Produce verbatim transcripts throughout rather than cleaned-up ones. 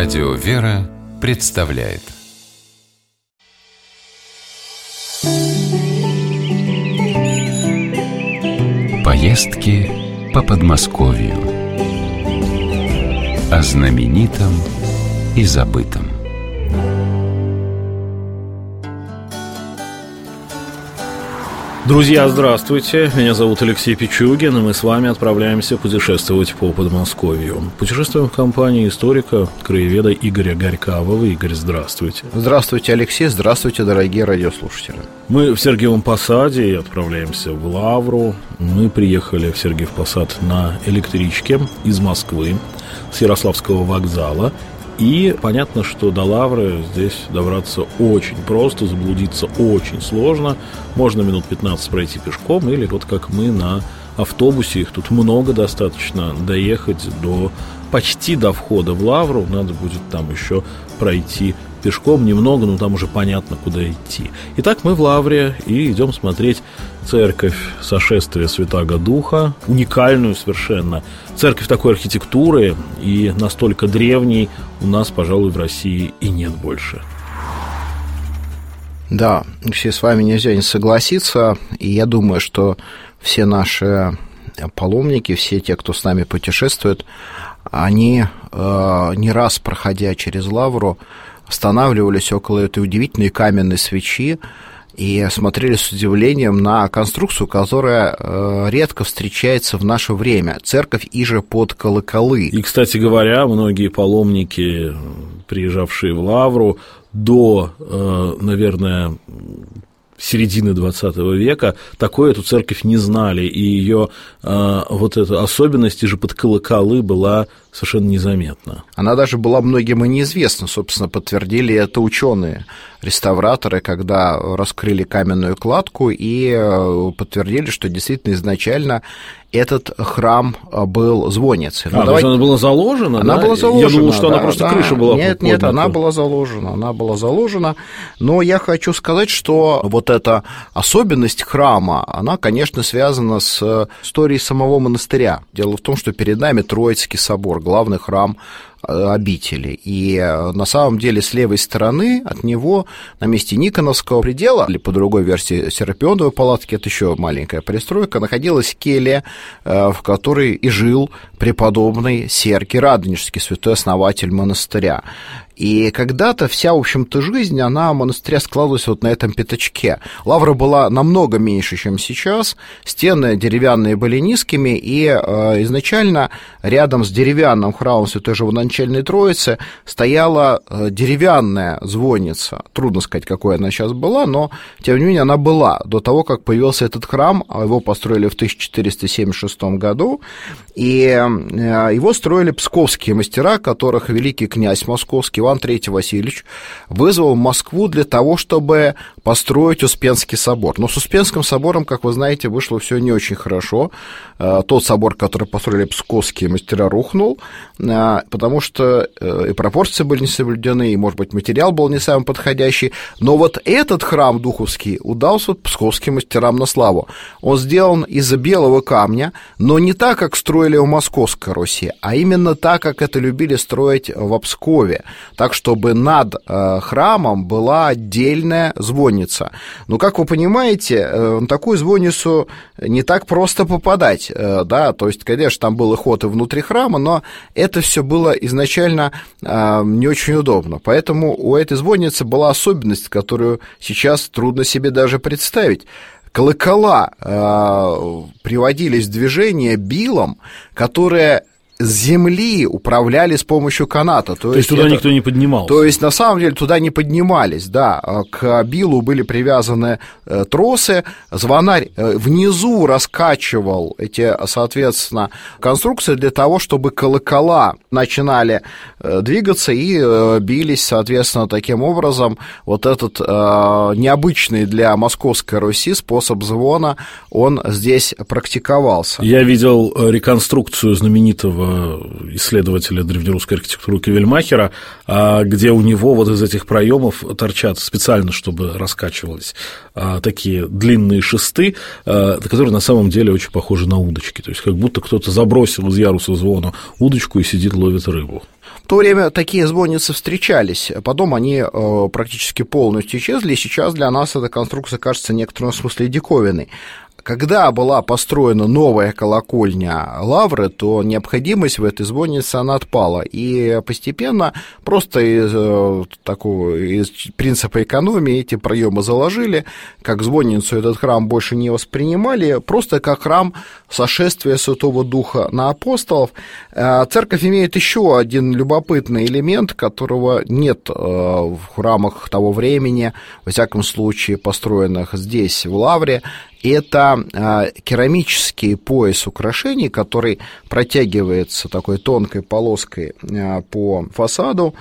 Радио «Вера» представляет поездки по Подмосковью. О знаменитом и забытом. Друзья, здравствуйте! Меня зовут Алексей Пичугин, и мы с вами отправляемся путешествовать по Подмосковью. Путешествуем в компании историка, краеведа Игоря Горькавого. Игорь, здравствуйте! Здравствуйте, Алексей! Здравствуйте, дорогие радиослушатели! Мы в Сергиевом Посаде и отправляемся в Лавру. Мы приехали в Сергиев Посад на электричке из Москвы, с Ярославского вокзала. И понятно, что до Лавры здесь добраться очень просто, заблудиться очень сложно. Можно минут пятнадцать пройти пешком, или вот как мы на автобусе, их тут много достаточно, доехать до почти до входа в Лавру. Надо будет там еще пройти пешком немного, но там уже понятно, куда идти. Итак, мы в Лавре и идем смотреть церковь Сошествия Святаго Духа, уникальную совершенно. Церковь такой архитектуры и настолько древней у нас, пожалуй, в России и нет больше. Да, все с вами нельзя не согласиться, и я думаю, что все наши паломники, все те, кто с нами путешествует, они, э, не раз проходя через Лавру, останавливались около этой удивительной каменной свечи и смотрели с удивлением на конструкцию, которая э, редко встречается в наше время. Церковь иже под колоколы. И, кстати говоря, многие паломники, приезжавшие в Лавру до, э, наверное, середины двадцатого века, такой эту церковь не знали, и ее э, вот эта особенность же под колоколы была совершенно незаметна. Она даже была многим и неизвестна, собственно, подтвердили это ученые, реставраторы, когда раскрыли каменную кладку и подтвердили, что действительно изначально этот храм был звонницей. А, давай... то есть она была заложена? Она да? была заложена. Я думал, что да, она просто да. крыша была. Нет, поднята. Нет, она была заложена, она была заложена. Но я хочу сказать, что вот эта особенность храма, она, конечно, связана с историей самого монастыря. Дело в том, что перед нами Троицкий собор, главный храм обители. И на самом деле с левой стороны от него на месте Никоновского предела, или по другой версии Серапионовой палатки, это еще маленькая пристройка, находилась келья, в которой и жил преподобный Сергий Радонежский, святой основатель монастыря. И когда-то вся, в общем-то, жизнь, она монастыря складывалась вот на этом пятачке. Лавра была намного меньше, чем сейчас, стены деревянные были низкими, и э, изначально рядом с деревянным храмом Святой Живоначальной Троицы стояла э, деревянная звонница. Трудно сказать, какой она сейчас была, но, тем не менее, она была до того, как появился этот храм. Его построили в тысяча четыреста семьдесят шестом году, и э, его строили псковские мастера, которых великий князь московский Иван третий Васильевич вызвал в Москву для того, чтобы построить Успенский собор. Но с Успенским собором, как вы знаете, вышло все не очень хорошо. Тот собор, который построили псковские мастера, рухнул, потому что и пропорции были не соблюдены, и, может быть, материал был не самый подходящий. Но вот этот храм духовский удался псковским мастерам на славу. Он сделан из белого камня, но не так, как строили в Московской Руси, а именно так, как это любили строить в Пскове. Так, чтобы над э, храмом была отдельная звонница. Но, как вы понимаете, э, на такую звонницу не так просто попадать, э, да, то есть, конечно, там был и ход и внутри храма, но это все было изначально э, не очень удобно. Поэтому у этой звонницы была особенность, которую сейчас трудно себе даже представить. Колокола э, приводились в движение билом, которое с земли управляли с помощью каната. То, то есть, есть туда это... никто не поднимался? То есть, на самом деле, туда не поднимались, да. К билу были привязаны тросы, звонарь внизу раскачивал эти, соответственно, конструкции для того, чтобы колокола начинали двигаться и бились, соответственно, таким образом. Вот этот э, необычный для Московской Руси способ звона, он здесь практиковался. Я видел реконструкцию знаменитого исследователя древнерусской архитектуры Кевельмахера, где у него вот из этих проемов торчат специально, чтобы раскачивались такие длинные шесты, которые на самом деле очень похожи на удочки. То есть как будто кто-то забросил из яруса звона удочку и сидит, ловит рыбу. В то время такие звонницы встречались, потом они э, практически полностью исчезли, и сейчас для нас эта конструкция кажется в некотором смысле диковинной. Когда была построена новая колокольня Лавры, то необходимость в этой звоннице она отпала, и постепенно просто из э, такого из принципа экономии эти проемы заложили, как звонницу этот храм больше не воспринимали, просто как храм сошествия Святого Духа на апостолов. Церковь имеет еще один любопытный элемент, которого нет в храмах того времени, во всяком случае построенных здесь, в Лавре. Это керамический пояс украшений, который протягивается такой тонкой полоской по фасаду.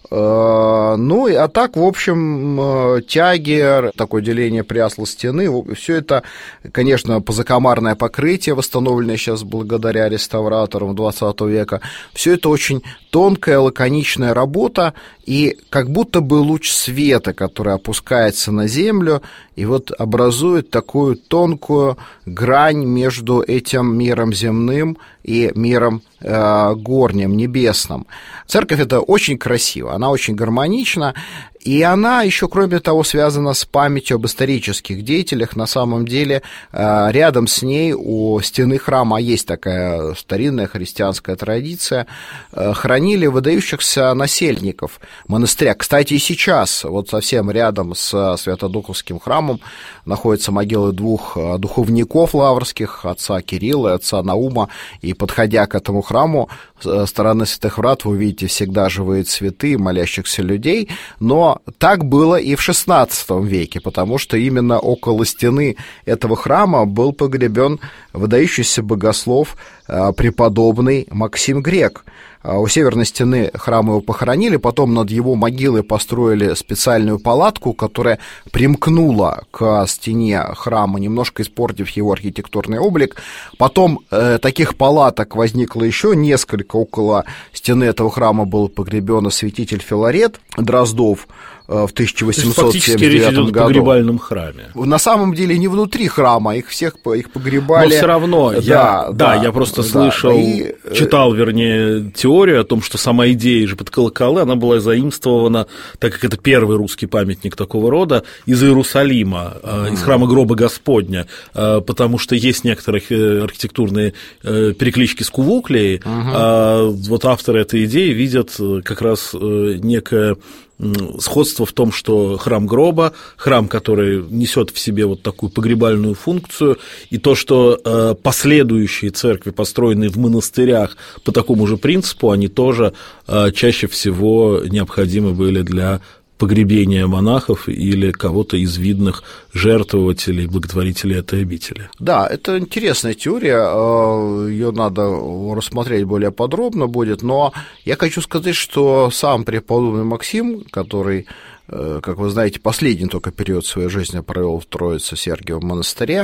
Ну, а так, в общем, тяги, такое деление прясла стены, все это, конечно, позакомарное покрытие, восстановленное сейчас благодаря реставраторам двадцатого века, все это очень тонкая, лаконичная работа, и как будто бы луч света, который опускается на землю, и вот образует такую тонкую грань между этим миром земным и миром э, горним, небесным. Церковь эта очень красива, она очень гармонична, и она еще, кроме того, связана с памятью об исторических деятелях. На самом деле, рядом с ней у стены храма, а есть такая старинная христианская традиция, хранили выдающихся насельников монастыря. Кстати, и сейчас, вот совсем рядом с Свято-Духовским храмом, находятся могилы двух духовников лаврских, отца Кирилла и отца Наума, и, подходя к этому храму, со стороны Святых Врат вы увидите всегда живые цветы молящихся людей, но так было и в шестнадцатом веке, потому что именно около стены этого храма был погребен выдающийся богослов преподобный Максим Грек. У северной стены храма его похоронили, потом над его могилой построили специальную палатку, которая примкнула к стене храма, немножко испортив его архитектурный облик. Потом э, таких палаток возникло еще несколько. Около стены этого храма был погребен святитель Филарет Дроздов в тысяча восемьсот семьдесят девятом году. В погребальном храме. На самом деле не внутри храма, их всех их погребали. Но все равно, да, я, да, да, я просто да, слышал, да, и... читал, вернее, теорию о том, что сама идея же под колоколы, она была заимствована, так как это первый русский памятник такого рода, из Иерусалима, mm-hmm. из храма Гроба Господня, потому что есть некоторые архитектурные переклички с Кувуклией, mm-hmm. а вот авторы этой идеи видят как раз некое сходство в том, что храм гроба, храм, который несет в себе вот такую погребальную функцию, и то, что последующие церкви, построенные в монастырях по такому же принципу, они тоже чаще всего необходимы были для погребения монахов или кого-то из видных жертвователей, благотворителей этой обители. Да, это интересная теория, ее надо рассмотреть более подробно будет, но я хочу сказать, что сам преподобный Максим, который, как вы знаете, последний только период своей жизни провел в Троице-Сергиевом монастыре,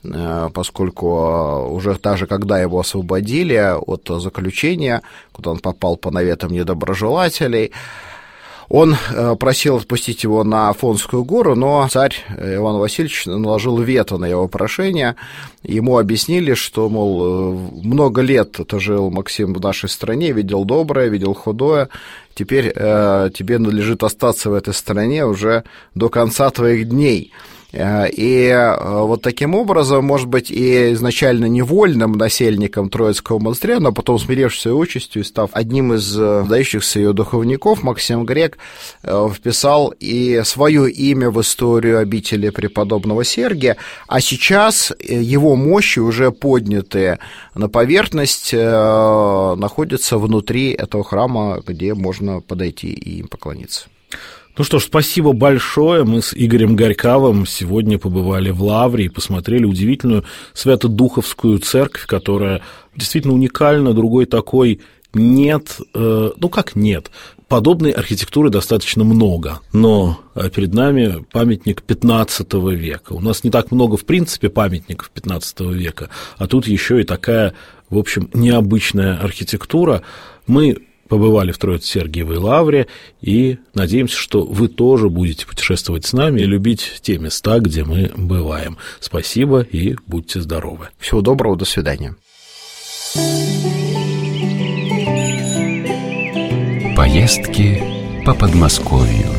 поскольку уже даже когда его освободили от заключения, куда он попал по наветам недоброжелателей, он просил отпустить его на Афонскую гору, но царь Иван Васильевич наложил вето на его прошение. Ему объяснили, что, мол, много лет ты жил, Максим, в нашей стране, видел доброе, видел худое, теперь э, тебе надлежит остаться в этой стране уже до конца твоих дней. И вот таким образом, может быть, и изначально невольным насельником Троицкого монастыря, но потом смирившись своей участью и став одним из выдающихся ее духовников, Максим Грек вписал и свое имя в историю обители преподобного Сергия, а сейчас его мощи, уже поднятые на поверхность, находятся внутри этого храма, где можно подойти и им поклониться. Ну что ж, спасибо большое. Мы с Игорем Горьковым сегодня побывали в Лавре и посмотрели удивительную Свято-Духовскую церковь, которая действительно уникальна, другой такой нет. Ну как нет? Подобной архитектуры достаточно много, но перед нами памятник пятнадцатого века. У нас не так много, в принципе, памятников пятнадцатого века, а тут еще и такая, в общем, необычная архитектура. Мы побывали в Троице-Сергиевой Лавре и надеемся, что вы тоже будете путешествовать с нами и любить те места, где мы бываем. Спасибо и будьте здоровы. Всего доброго, до свидания. Поездки по Подмосковью.